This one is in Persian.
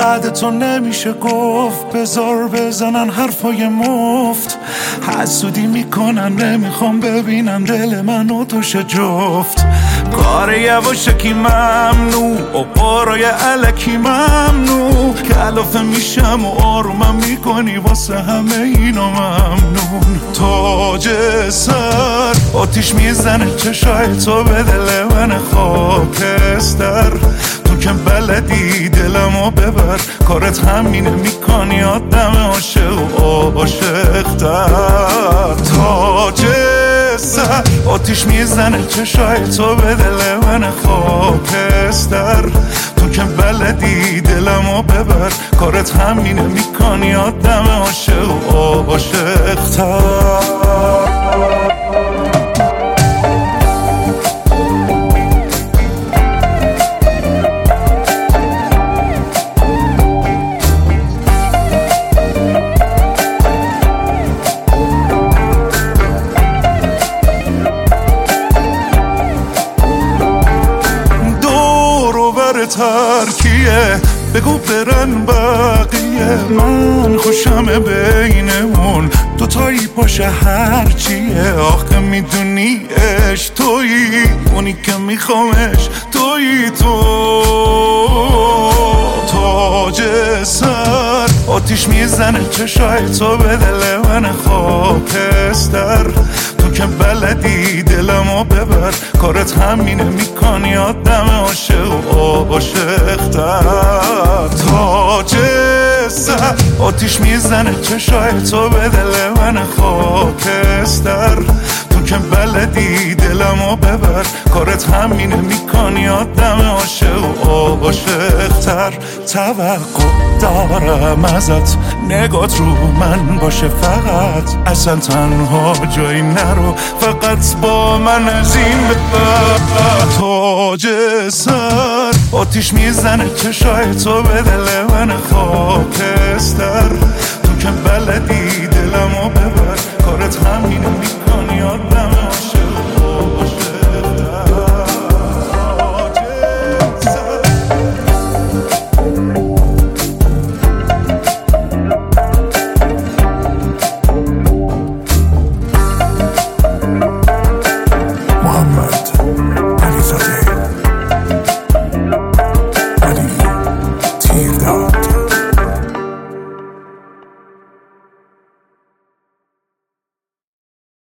بعد تو نمیشه گفت، بذار بزنن حرفای مفت. حسودی میکنن نمیخوام ببینن دل من و توش جفت. کار یواشکی ممنوع و قارای علکی ممنوع. کلافه میشم و آرومم میکنی واسه همه اینا ممنون. تاج سر آتیش میزنه چشای تو به دل من خاکستر. تو که بلدی دلمو ببر، کارت همینه میکنی آدم عاشق و عاشق‌تر. تاج سر آتیش میزنه چشای تو به دل من خاکستر. تو که بلدی دلمو ببر، کارت همینه میکنی آدم عاشق و عاشق‌تر. ترکیه بگو برن بقیه، من خوشم بینمون دوتایی باشه هرچیه. آخه میدونی عشق تویی، اونی که میخوامش تویی تو. تاج سر آتیش میزنه چشای تو به دل من خاکستر. تو که بلدی دلمو ببر، کارت همینه میکنی آدم عاشق و عاشق‌تر. تاج سر آتیش میزنه چشای تو به دل من خاکستر. تو که بلدی دلمو ببر، کارت همینه میکنی آدم عاشق و عاشق‌تر. توقع دارم ازت نگات رو من باشه فقط، اصلا تنها جایی نرو، فقط با من از این ببر. تاج سر آتیش میزنه چشای تو به دل من خاکستر. تو که بلدی